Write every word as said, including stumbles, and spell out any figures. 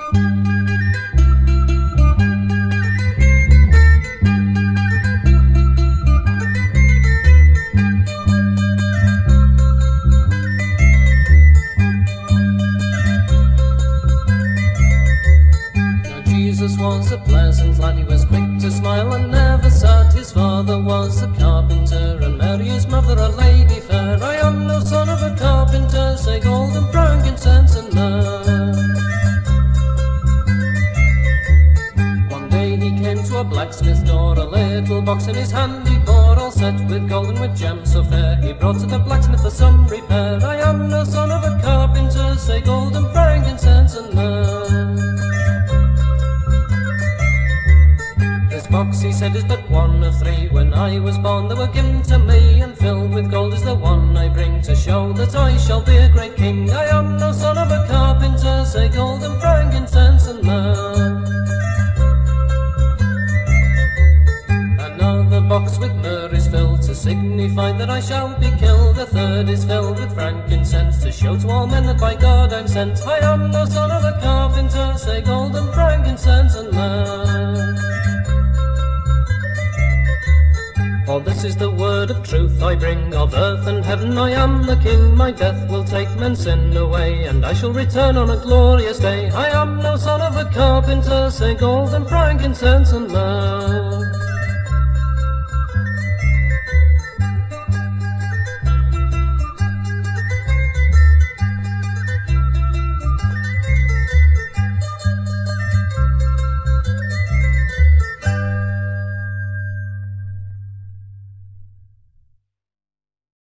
Jesus was a pleasant lad, he was quick to smile and never sad. His father was a carpenter, and Mary his mother a lady fair. I am no son of a carpenter, say gold and frankincense and myrrh. One day he came to a blacksmith's door, a little box in his hand he bore, all set with gold and with gems so fair. He brought to the blacksmith for some repair. I am no son of a carpenter, say gold and frankincense and myrrh. Box, he said, is but one of three. When I was born they were given to me, and filled with gold is the one I bring, to show that I shall be a great king. I am no son of a carpenter, say gold and frankincense and myrrh. Another box with myrrh is filled, to signify that I shall be killed. A third is filled with frankincense, to show to all men that by God I'm sent. I am no son of a carpenter, say gold and frankincense and myrrh. For this is the word of truth I bring, of earth and heaven I am the king. My death will take men's sin away, and I shall return on a glorious day. I am no son of a carpenter, say gold and frankincense and myrrh.